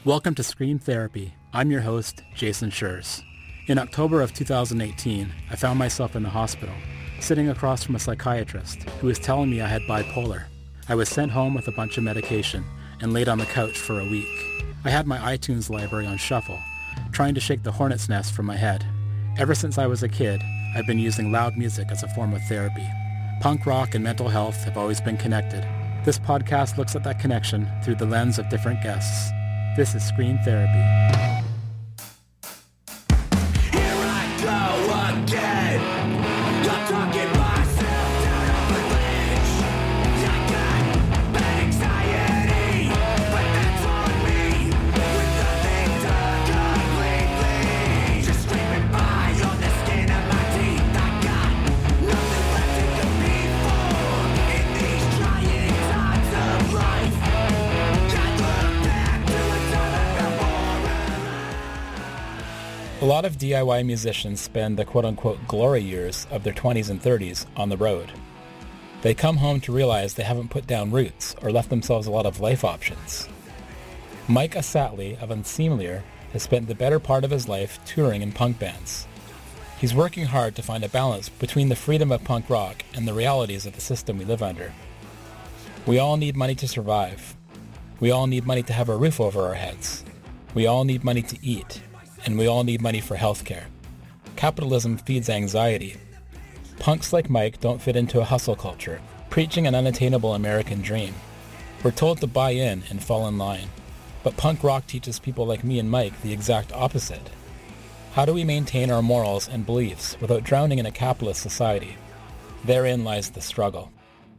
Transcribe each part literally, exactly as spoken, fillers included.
Welcome to Scream Therapy. I'm your host, Jason Schurz. In October of two thousand eighteen, I found myself in the hospital, sitting across from a psychiatrist who was telling me I had bipolar. I was sent home with a bunch of medication and laid on the couch for a week. I had my iTunes library on shuffle, trying to shake the hornet's nest from my head. Ever since I was a kid, I've been using loud music as a form of therapy. Punk rock and mental health have always been connected. This podcast looks at that connection through the lens of different guests. This is Scream Therapy. Here I go again. I'm talking myself down on the ledge. I got anxiety, but that's on me. With nothing done completely. Just screaming by on the skin of my teeth. I got nothing left to compete for in these trying times of life. I look back to a time before. A lot of D I Y musicians spend the quote-unquote glory years of their twenties and thirties on the road. They come home to realize they haven't put down roots or left themselves a lot of life options. Mike Assatley of Unseemlier has spent the better part of his life touring in punk bands. He's working hard to find a balance between the freedom of punk rock and the realities of the system we live under. We all need money to survive. We all need money to have a roof over our heads. We all need money to eat. And we all need money for healthcare. Capitalism feeds anxiety. Punks like Mike don't fit into a hustle culture, preaching an unattainable American dream. We're told to buy in and fall in line. But punk rock teaches people like me and Mike the exact opposite. How do we maintain our morals and beliefs without drowning in a capitalist society? Therein lies the struggle.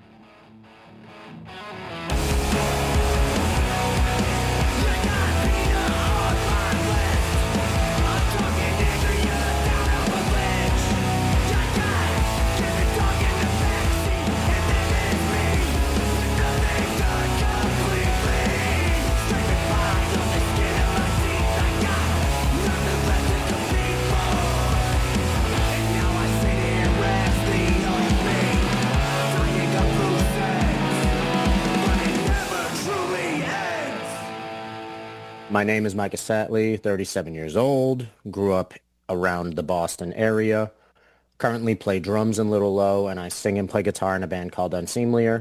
My name is Mike Assatley, thirty-seven years old, grew up around the Boston area, currently play drums in Little Low, and I sing and play guitar in a band called Unseemlier.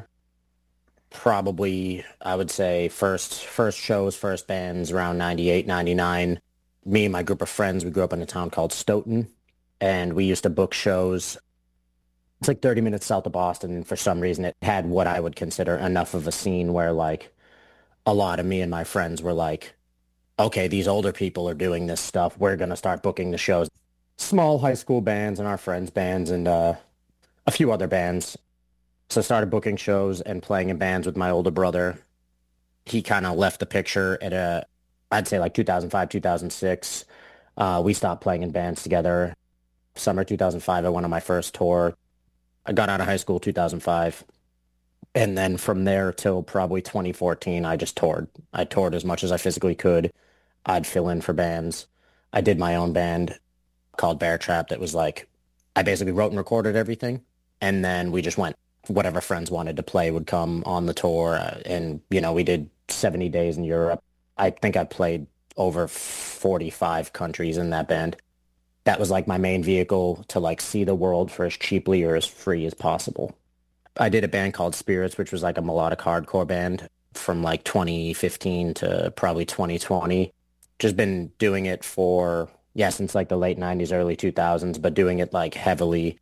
Probably, I would say, first first shows, first bands around ninety-eight, ninety-nine. Me and my group of friends, we grew up in a town called Stoughton, and we used to book shows. It's like thirty minutes south of Boston, and for some reason it had what I would consider enough of a scene where, like, a lot of me and my friends were like, okay, these older people are doing this stuff. We're going to start booking the shows. Small high school bands and our friends' bands and uh, a few other bands. So I started booking shows and playing in bands with my older brother. He kind of left the picture at a, I'd say like two thousand five, two thousand six. Uh, we stopped playing in bands together. Summer two thousand five, I went on my first tour. I got out of high school two thousand five. And then from there till probably twenty fourteen, I just toured. I toured as much as I physically could. I'd fill in for bands. I did my own band called Bear Trap that was like, I basically wrote and recorded everything. And then we just went. Whatever friends wanted to play would come on the tour. And, you know, we did seventy days in Europe. I think I played over forty-five countries in that band. That was like my main vehicle to like see the world for as cheaply or as free as possible. I did a band called Spirits, which was like a melodic hardcore band from like twenty fifteen to probably twenty twenty. Just been doing it for, yeah, since like the late nineties, early two thousands, but doing it like heavily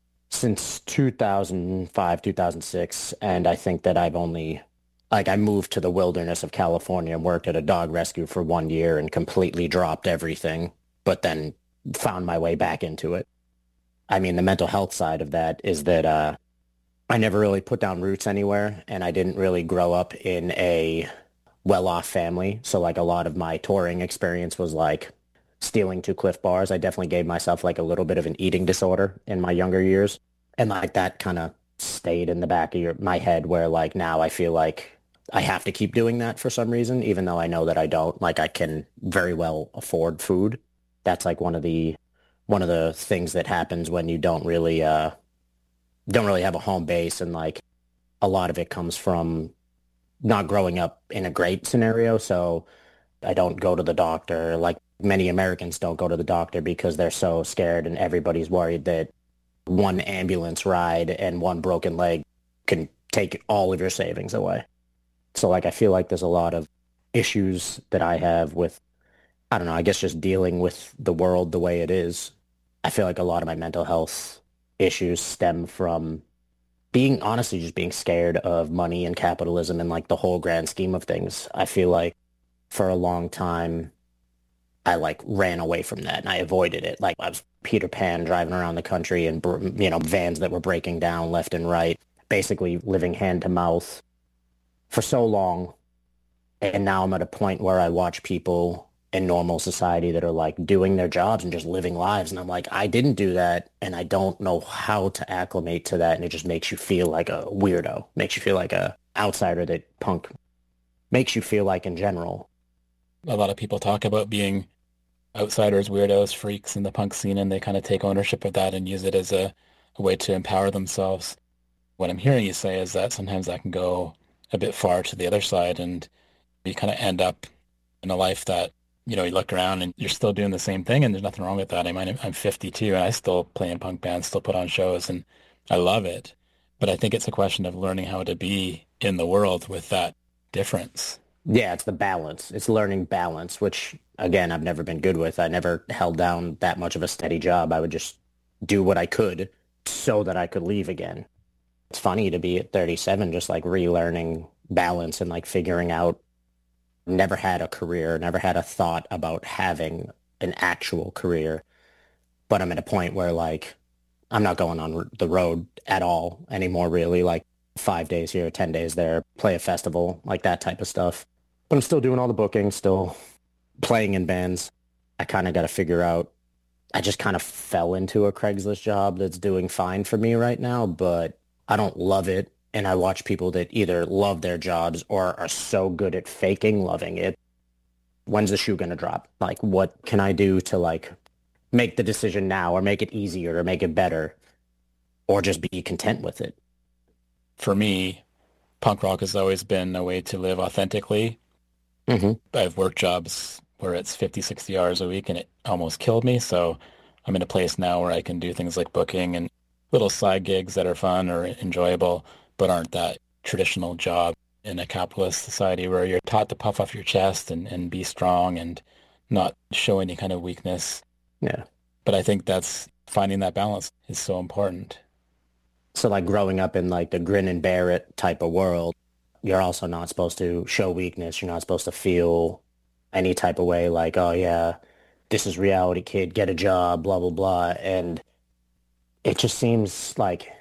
since two thousand five, two thousand six. And I think that I've only, like I moved to the wilderness of California and worked at a dog rescue for one year and completely dropped everything, but then found my way back into it. I mean, the mental health side of that is that uh, I never really put down roots anywhere, and I didn't really grow up in a well-off family. So like a lot of my touring experience was like stealing two Cliff Bars. I definitely gave myself like a little bit of an eating disorder in my younger years. And like that kind of stayed in the back of your, my head where like now I feel like I have to keep doing that for some reason, even though I know that I don't. Like I can very well afford food. That's like one of the one of the things that happens when you don't really uh don't really have a home base, and like a lot of it comes from not growing up in a great scenario. So I don't go to the doctor. Like many Americans don't go to the doctor because they're so scared and everybody's worried that one ambulance ride and one broken leg can take all of your savings away. So like I feel like there's a lot of issues that I have with, I don't know, I guess just dealing with the world the way it is. I feel like a lot of my mental health issues stem from being, honestly, just being scared of money and capitalism and like the whole grand scheme of things. I feel like for a long time, I like ran away from that and I avoided it. Like I was Peter Pan driving around the country and, you know, vans that were breaking down left and right, basically living hand to mouth for so long. And now I'm at a point where I watch people in normal society that are like doing their jobs and just living lives. And I'm like, I didn't do that. And I don't know how to acclimate to that. And it just makes you feel like a weirdo, makes you feel like a outsider that punk makes you feel like in general. A lot of people talk about being outsiders, weirdos, freaks in the punk scene, and they kind of take ownership of that and use it as a, a way to empower themselves. What I'm hearing you say is that sometimes that can go a bit far to the other side, and you kind of end up in a life that, you know, you look around and you're still doing the same thing, and there's nothing wrong with that. I mean, I'm fifty-two, and I still play in punk bands, still put on shows, and I love it. But I think it's a question of learning how to be in the world with that difference. Yeah, it's the balance. It's learning balance, which, again, I've never been good with. I never held down that much of a steady job. I would just do what I could so that I could leave again. It's funny to be at thirty-seven, just like relearning balance and like figuring out, never had a career, never had a thought about having an actual career. But I'm at a point where like, I'm not going on the road at all anymore, really. Like five days here, ten days there, play a festival, like that type of stuff. But I'm still doing all the booking, still playing in bands. I kind of got to figure out, I just kind of fell into a Craigslist job that's doing fine for me right now, but I don't love it. And I watch people that either love their jobs or are so good at faking loving it. When's the shoe going to drop? Like, what can I do to like make the decision now or make it easier or make it better or just be content with it? For me, punk rock has always been a way to live authentically. Mm-hmm. I've worked jobs where it's fifty, sixty hours a week and it almost killed me. So I'm in a place now where I can do things like booking and little side gigs that are fun or enjoyable, but aren't that traditional job in a capitalist society where you're taught to puff off your chest and, and be strong and not show any kind of weakness. Yeah. But I think that's finding that balance is so important. So like growing up in like the grin and bear it type of world, you're also not supposed to show weakness. You're not supposed to feel any type of way like, oh yeah, this is reality, kid, get a job, blah, blah, blah. And it just seems like,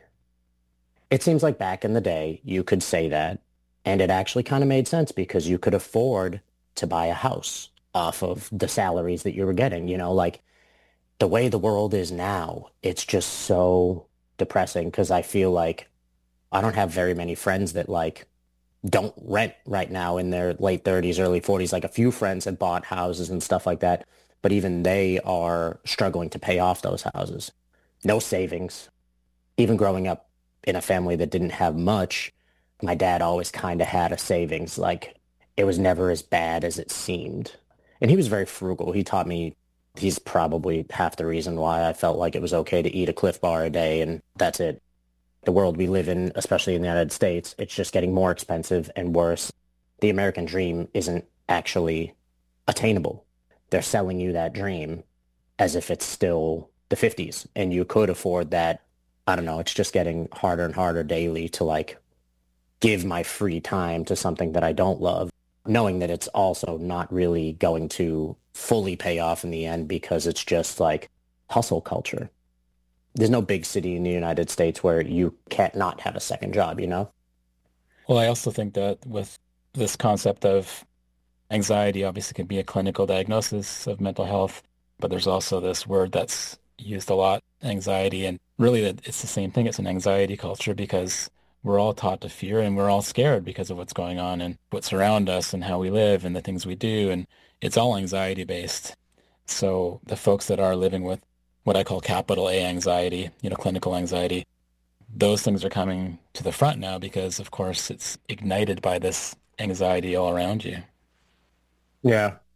it seems like back in the day, you could say that. And it actually kind of made sense because you could afford to buy a house off of the salaries that you were getting. You know, like the way the world is now, it's just so depressing because I feel like I don't have very many friends that like don't rent right now in their late thirties, early forties. Like a few friends have bought houses and stuff like that, but even they are struggling to pay off those houses. No savings. Even growing up in a family that didn't have much, my dad always kind of had a savings. Like it was never as bad as it seemed. And he was very frugal. He taught me, he's probably half the reason why I felt like it was okay to eat a Cliff Bar a day and that's it. The world we live in, especially in the United States, it's just getting more expensive and worse. The American dream isn't actually attainable. They're selling you that dream as if it's still the fifties and you could afford that. I don't know. It's just getting harder and harder daily to like give my free time to something that I don't love, knowing that it's also not really going to fully pay off in the end because it's just like hustle culture. There's no big city in the United States where you can't not have a second job, you know? Well, I also think that with this concept of anxiety, obviously can be a clinical diagnosis of mental health, but there's also this word that's used a lot, anxiety, and really it's the same thing. It's an anxiety culture because we're all taught to fear and we're all scared because of what's going on and what's around us and how we live and the things we do, and it's all anxiety based. So the folks that are living with what I call capital A anxiety, you know, clinical anxiety, those things are coming to the front now because, of course, it's ignited by this anxiety all around you. Yeah.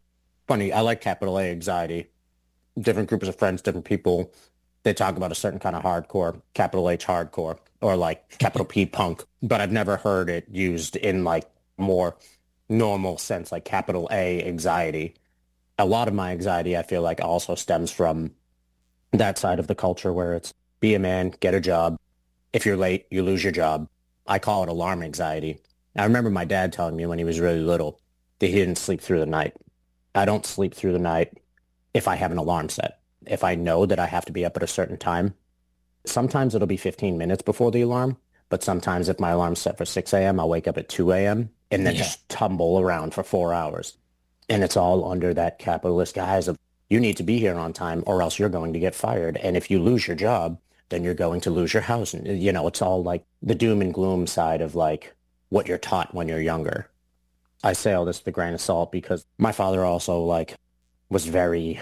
Funny, I like capital A anxiety. Different groups of friends, different people, they talk about a certain kind of hardcore, capital H hardcore, or like capital P punk, but I've never heard it used in like more normal sense, like capital A anxiety. A lot of my anxiety, I feel like, also stems from that side of the culture where it's be a man, get a job. If you're late, you lose your job. I call it alarm anxiety. I remember my dad telling me when he was really little that he didn't sleep through the night. I don't sleep through the night if I have an alarm set. If I know that I have to be up at a certain time, sometimes it'll be fifteen minutes before the alarm, but sometimes if my alarm's set for six a.m., I'll wake up at two a.m. and then Yeah. just tumble around for four hours. And it's all under that capitalist guise of you need to be here on time or else you're going to get fired. And if you lose your job, then you're going to lose your house. And, you know, it's all like the doom and gloom side of like what you're taught when you're younger. I say all this with a grain of salt because my father also like was very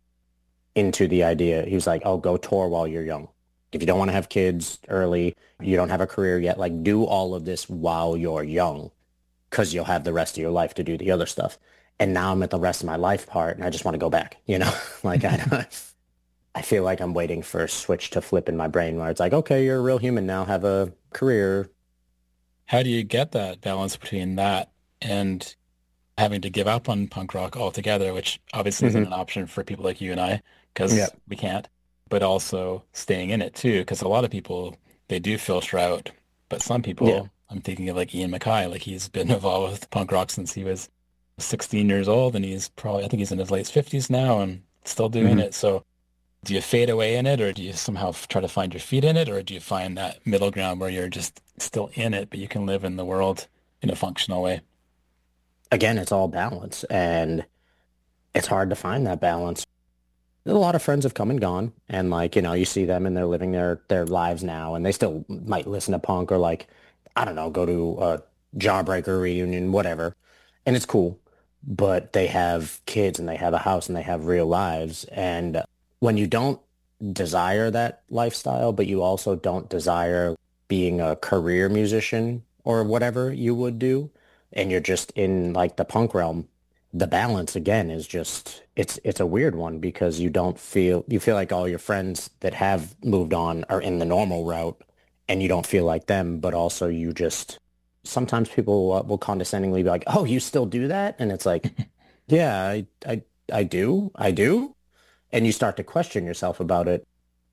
into the idea. He was like, oh, go tour while you're young. If you don't want to have kids early, you don't have a career yet, like do all of this while you're young because you'll have the rest of your life to do the other stuff. And now I'm at the rest of my life part and I just want to go back, you know, like I, I feel like I'm waiting for a switch to flip in my brain where it's like, okay, you're a real human now, have a career. How do you get that balance between that and having to give up on punk rock altogether, which obviously isn't Mhm. an option for people like you and I because Yep. we can't, but also staying in it too, because a lot of people, they do filter out, but some people, Yeah. I'm thinking of like Ian MacKaye, like he's been involved with punk rock since he was sixteen years old, and he's probably, I think he's in his late fifties now and still doing Mhm. it. So do you fade away in it, or do you somehow f- try to find your feet in it, or do you find that middle ground where you're just still in it, but you can live in the world in a functional way? Again, it's all balance and it's hard to find that balance. A lot of friends have come and gone and like, you know, you see them and they're living their, their lives now and they still might listen to punk or like, I don't know, go to a Jawbreaker reunion, whatever. And it's cool, but they have kids and they have a house and they have real lives. And when you don't desire that lifestyle, but you also don't desire being a career musician or whatever you would do, and you're just in like the punk realm, the balance again is just it's it's a weird one because you don't feel you feel like all your friends that have moved on are in the normal route and you don't feel like them, but also you just sometimes people uh, will condescendingly be like, "Oh, you still do that?" And it's like, "Yeah, I I I do. I do." And you start to question yourself about it.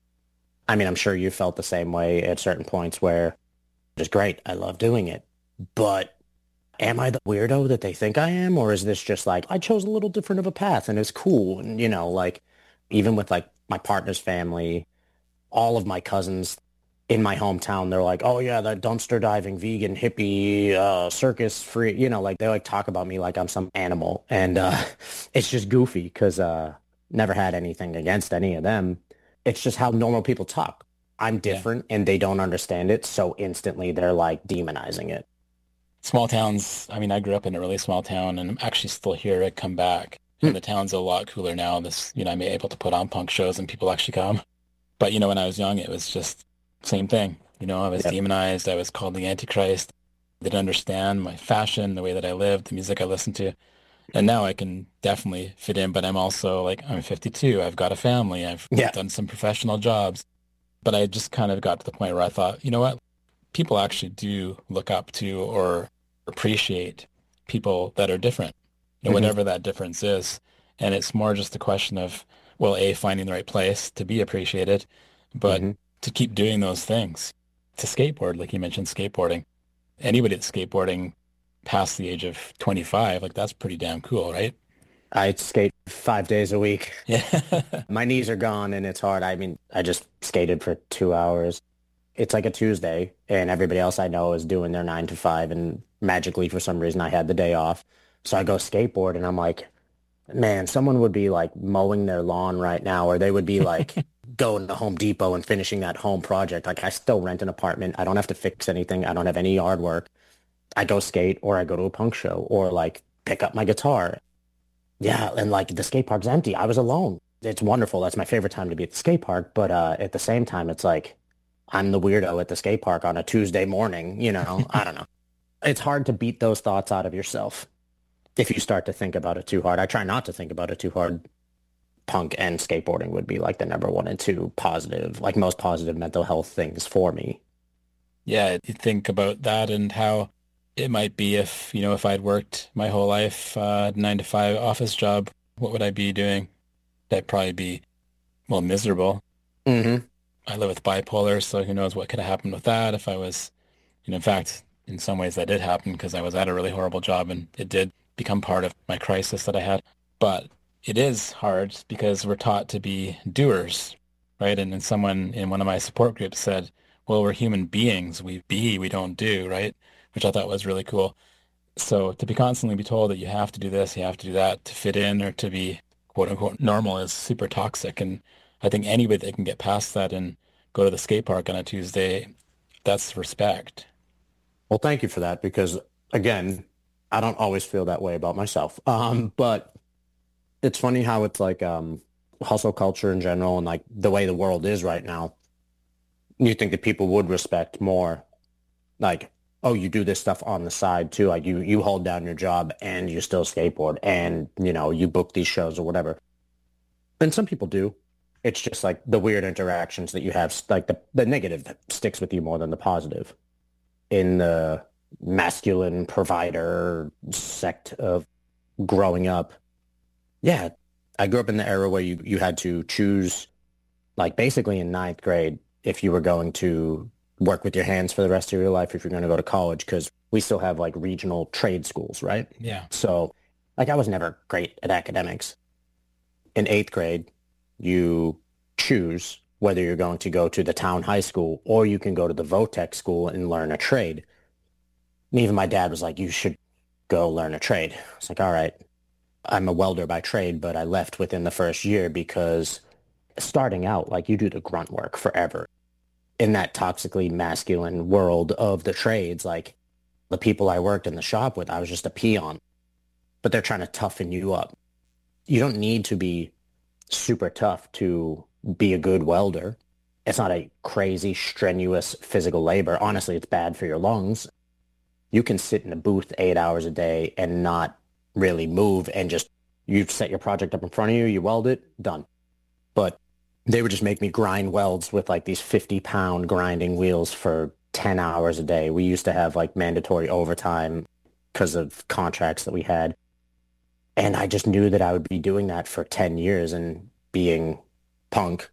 I mean, I'm sure you felt the same way at certain points where it's great. I love doing it. But am I the weirdo that they think I am? Or is this just like, I chose a little different of a path and it's cool. And, you know, like even with like my partner's family, all of my cousins in my hometown, they're like, oh yeah, that dumpster diving, vegan, hippie, uh, circus free, you know, like they like talk about me like I'm some animal. And uh, it's just goofy because uh, never had anything against any of them. It's just how normal people talk. I'm different and they don't understand it. So instantly they're like demonizing it. Small towns, I mean, I grew up in a really small town and I'm actually still here. I come back Hmm. and the town's a lot cooler now. This, you know, I'm able to put on punk shows and people actually come. But, you know, when I was young, it was just same thing. You know, I was Yep. demonized. I was called the Antichrist. They didn't understand my fashion, the way that I lived, the music I listened to. And now I can definitely fit in, but I'm also like, I'm fifty-two. I've got a family. I've Yeah. done some professional jobs. But I just kind of got to the point where I thought, you know what? People actually do look up to or appreciate people that are different, you know, Mhm. whatever that difference is. And it's more just a question of, well, A, finding the right place to be appreciated, but Mhm. to keep doing those things. To skateboard, like you mentioned, skateboarding. Anybody that's skateboarding past the age of twenty-five, like that's pretty damn cool, right? I skate five days a week. Yeah. My knees are gone and it's hard. I mean, I just skated for two hours. It's like a Tuesday and everybody else I know is doing their nine to five and magically for some reason I had the day off. So I go skateboard and I'm like, man, someone would be like mowing their lawn right now or they would be like going to Home Depot and finishing that home project. Like I still rent an apartment. I don't have to fix anything. I don't have any yard work. I go skate or I go to a punk show or like pick up my guitar. Yeah, and like the skate park's empty. I was alone. It's wonderful. That's my favorite time to be at the skate park. But uh, at the same time, it's like I'm the weirdo at the skate park on a Tuesday morning. You know, I don't know. It's hard to beat those thoughts out of yourself. if you start to think about it too hard, I try not to think about it too hard. Punk and skateboarding would be like the number one and two positive, like most positive mental health things for me. Yeah, you think about that and how it might be if, you know, if I'd worked my whole life, uh, nine to five office job, what would I be doing? I'd probably be, well, miserable. Mm-hmm. I live with bipolar, so who knows what could have happened with that if I was, you know, in fact, in some ways that did happen because I was at a really horrible job and it did become part of my crisis that I had. But it is hard because we're taught to be doers, right? And then someone in one of my support groups said, well, we're human beings. We be, we don't do, right? Which I thought was really cool. So to be constantly be told that you have to do this, you have to do that to fit in or to be quote unquote normal is super toxic. And I think anybody that can get past that and go to the skate park on a Tuesday, that's respect. Well, thank you for that because, again, I don't always feel that way about myself. Um, but it's funny how it's like um, hustle culture in general and like the way the world is right now. You think that people would respect more like, oh, you do this stuff on the side too. Like you, you hold down your job and you still skateboard and, you know, you book these shows or whatever. And some people do. It's just like the weird interactions that you have, like the, the negative sticks with you more than the positive. In the masculine provider sect of growing up, yeah, I grew up in the era where you, you had to choose, like basically in ninth grade, if you were going to work with your hands for the rest of your life, if you're going to go to college, because we still have like regional trade schools, right? Yeah. So like I was never great at academics. In eighth grade, you choose whether you're going to go to the town high school or you can go to the Votech school and learn a trade. And even my dad was like, you should go learn a trade. It's like, all right, I'm a welder by trade, but I left within the first year because starting out, like you do the grunt work forever. In that toxically masculine world of the trades, like the people I worked in the shop with, I was just a peon, but they're trying to toughen you up. You don't need to be super tough to be a good welder. It's not a crazy, strenuous physical labor. Honestly, it's bad for your lungs. You can sit in a booth eight hours a day and not really move and just, you set your project up in front of you, you weld it, done. But they would just make me grind welds with like these fifty pound grinding wheels for ten hours a day. We used to have like mandatory overtime because of contracts that we had. And I just knew that I would be doing that for ten years and being punk.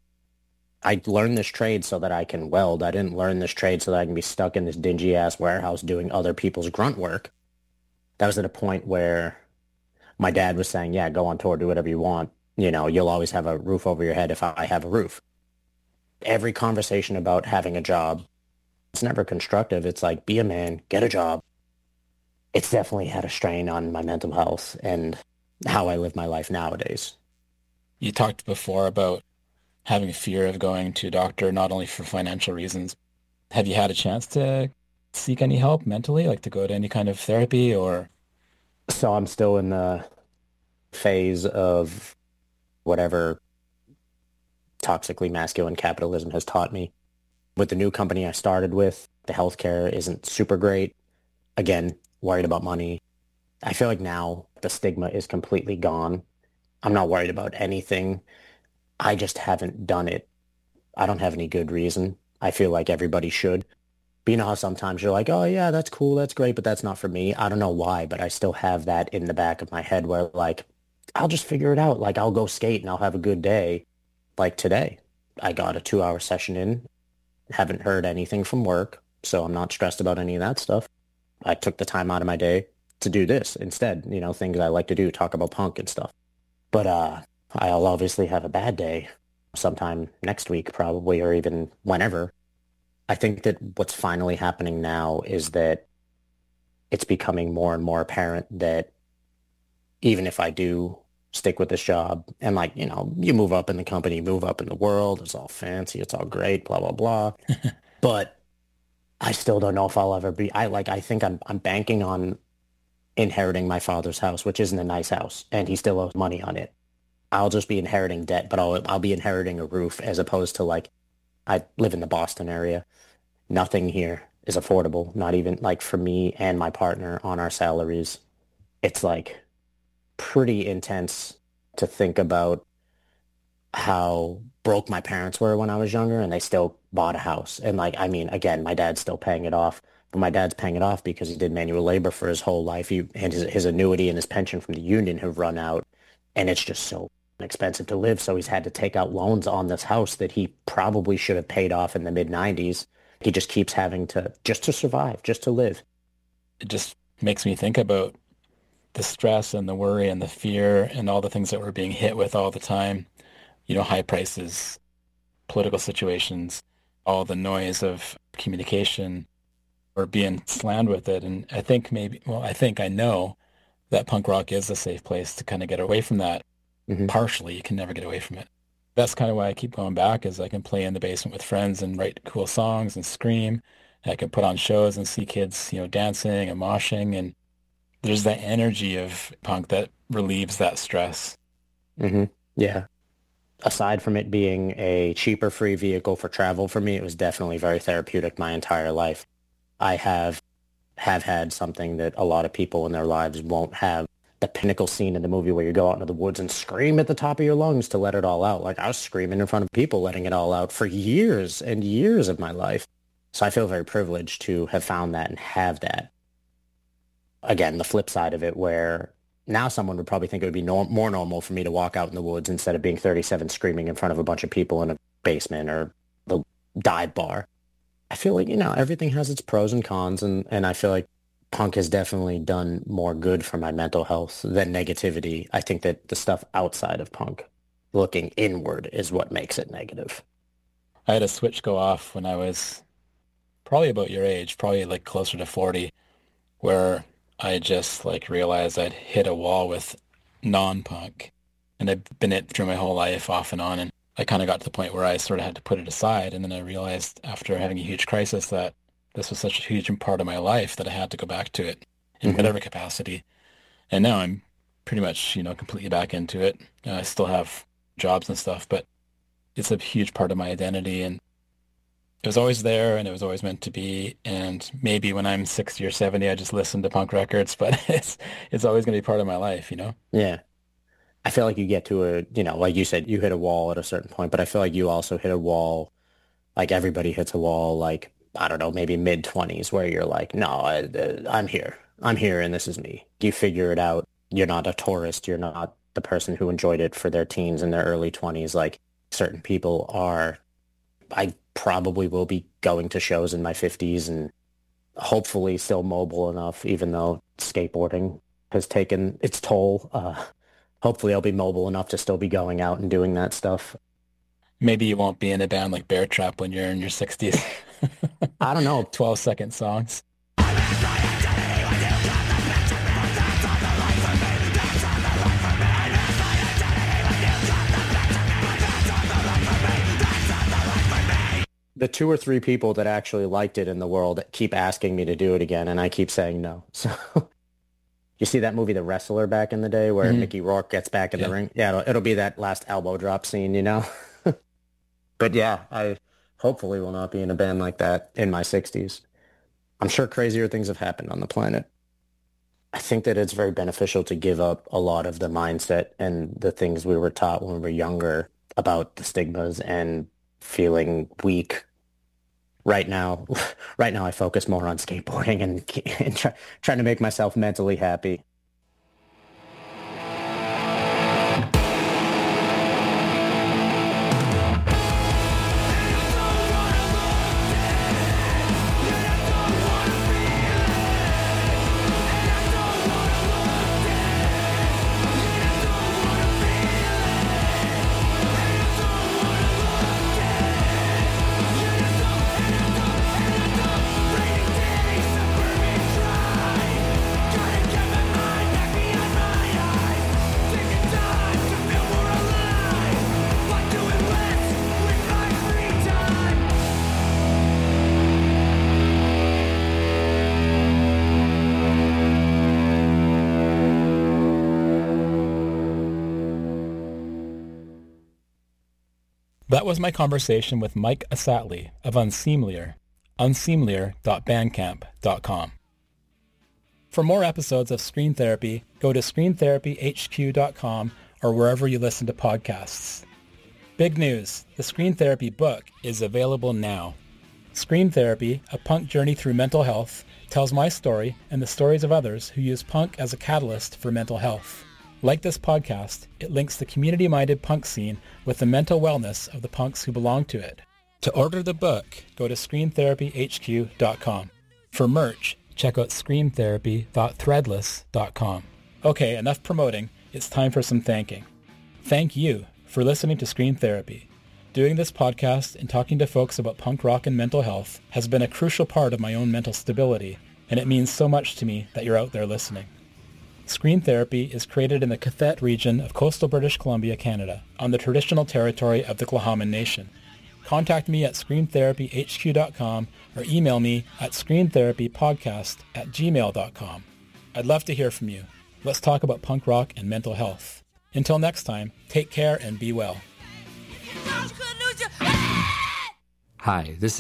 I learned this trade so that I can weld. I didn't learn this trade so that I can be stuck in this dingy ass warehouse doing other people's grunt work. That was at a point where my dad was saying, yeah, go on tour, do whatever you want. You know, you'll always have a roof over your head if I have a roof. Every conversation about having a job, it's never constructive. It's like, be a man, get a job. It's definitely had a strain on my mental health and how I live my life nowadays. You talked before about having a fear of going to a doctor, not only for financial reasons. Have you had a chance to seek any help mentally, like to go to any kind of therapy or? So I'm still in the phase of whatever toxically masculine capitalism has taught me. With the new company I started with, the healthcare isn't super great. Again, worried about money. I feel like now the stigma is completely gone. I'm not worried about anything. I just haven't done it. I don't have any good reason. I feel like everybody should. But you know how sometimes you're like, oh yeah, that's cool, that's great, but that's not for me. I don't know why, but I still have that in the back of my head where like, I'll just figure it out. Like I'll go skate and I'll have a good day. Like today, I got a two hour session in, haven't heard anything from work, so I'm not stressed about any of that stuff. I took the time out of my day to do this instead, you know, things I like to do, talk about punk and stuff. But uh, I'll obviously have a bad day sometime next week probably, or even whenever. I think that what's finally happening now is that it's becoming more and more apparent that even if I do stick with this job and like, you know, you move up in the company, move up in the world, it's all fancy, it's all great, blah, blah, blah. But I still don't know if I'll ever be, I like, I think I'm, I'm banking on inheriting my father's house, which isn't a nice house, and he still owes money on it. I'll just be inheriting debt, but I'll, I'll be inheriting a roof as opposed to like, I live in the Boston area. Nothing here is affordable, not even like for me and my partner on our salaries. It's like pretty intense to think about how broke my parents were when I was younger, and they still bought a house. And like, I mean, again, my dad's still paying it off, but my dad's paying it off because he did manual labor for his whole life. He, and his, his annuity and his pension from the union have run out, and it's just so expensive to live. So he's had to take out loans on this house that he probably should have paid off in the mid nineties. He just keeps having to, just to survive, just to live. It just makes me think about the stress and the worry and the fear and all the things that we're being hit with all the time. You know, high prices, political situations, all the noise of communication. We're being slammed with it. And I think maybe, well, I think I know that punk rock is a safe place to kind of get away from that. Mm-hmm. Partially, you can never get away from it. That's kind of why I keep going back, is I can play in the basement with friends and write cool songs and scream. And I can put on shows and see kids, you know, dancing and moshing. And there's that energy of punk that relieves that stress. Mm-hmm. Yeah. Aside from it being a cheaper free vehicle for travel for me, it was definitely very therapeutic my entire life. I have have had something that a lot of people in their lives won't have. The pinnacle scene in the movie where you go out into the woods and scream at the top of your lungs to let it all out. Like, I was screaming in front of people, letting it all out for years and years of my life. So I feel very privileged to have found that and have that. Again, the flip side of it, where now someone would probably think it would be no- more normal for me to walk out in the woods instead of being thirty-seven screaming in front of a bunch of people in a basement or the dive bar. I feel like, you know, everything has its pros and cons, and, and I feel like punk has definitely done more good for my mental health than negativity. I think that the stuff outside of punk, looking inward, is what makes it negative. I had a switch go off when I was probably about your age, probably like closer to forty, where I just like realized I'd hit a wall with non-punk, and I've been it through my whole life off and on. And I kind of got to the point where I sort of had to put it aside. And then I realized after having a huge crisis that this was such a huge part of my life that I had to go back to it in mm-hmm. whatever capacity. And now I'm pretty much, you know, completely back into it. Uh, I still have jobs and stuff, but it's a huge part of my identity. And it was always there, and it was always meant to be. And maybe when I'm sixty or seventy, I just listen to punk records, but it's it's always going to be part of my life, you know? Yeah. I feel like you get to a, you know, like you said, you hit a wall at a certain point, but I feel like you also hit a wall, like everybody hits a wall, like, I don't know, maybe mid-twenties, where you're like, no, I, uh, I'm here. I'm here, and this is me. You figure it out. You're not a tourist. You're not the person who enjoyed it for their teens and their early twenties like certain people are. I probably will be going to shows in my fifties and hopefully still mobile enough, even though skateboarding has taken its toll. Uh, hopefully I'll be mobile enough to still be going out and doing that stuff. Maybe you won't be in a band like Bear Trap when you're in your sixties. I don't know. twelve second songs. The two or three people that actually liked it in the world keep asking me to do it again, and I keep saying no. So you see that movie The Wrestler back in the day where mm-hmm. Mickey Rourke gets back in yeah. the ring? Yeah, it'll, it'll be that last elbow drop scene, you know? But yeah, I hopefully will not be in a band like that in my sixties. I'm sure crazier things have happened on the planet. I think that it's very beneficial to give up a lot of the mindset and the things we were taught when we were younger about the stigmas and feeling weak. Right now, right now I focus more on skateboarding and, and try, trying to make myself mentally happy. That was my conversation with Mike Asatli of Unseemlier, unseemlier dot bandcamp dot com. For more episodes of Screen Therapy, go to screen therapy h q dot com or wherever you listen to podcasts. Big news, the Screen Therapy book is available now. Screen Therapy, A Punk Journey Through Mental Health, tells my story and the stories of others who use punk as a catalyst for mental health. Like this podcast, it links the community-minded punk scene with the mental wellness of the punks who belong to it. To order the book, go to screen therapy h q dot com. For merch, check out screen therapy dot threadless dot com. Okay, enough promoting. It's time for some thanking. Thank you for listening to Screen Therapy. Doing this podcast and talking to folks about punk rock and mental health has been a crucial part of my own mental stability, and it means so much to me that you're out there listening. Screen Therapy is created in the Cathet region of coastal British Columbia, Canada, on the traditional territory of the Tla'amin Nation. Contact me at screen therapy h q dot com or email me at screen therapy podcast at gmail dot com. I'd love to hear from you. Let's talk about punk rock and mental health. Until next time, take care and be well. Hi, this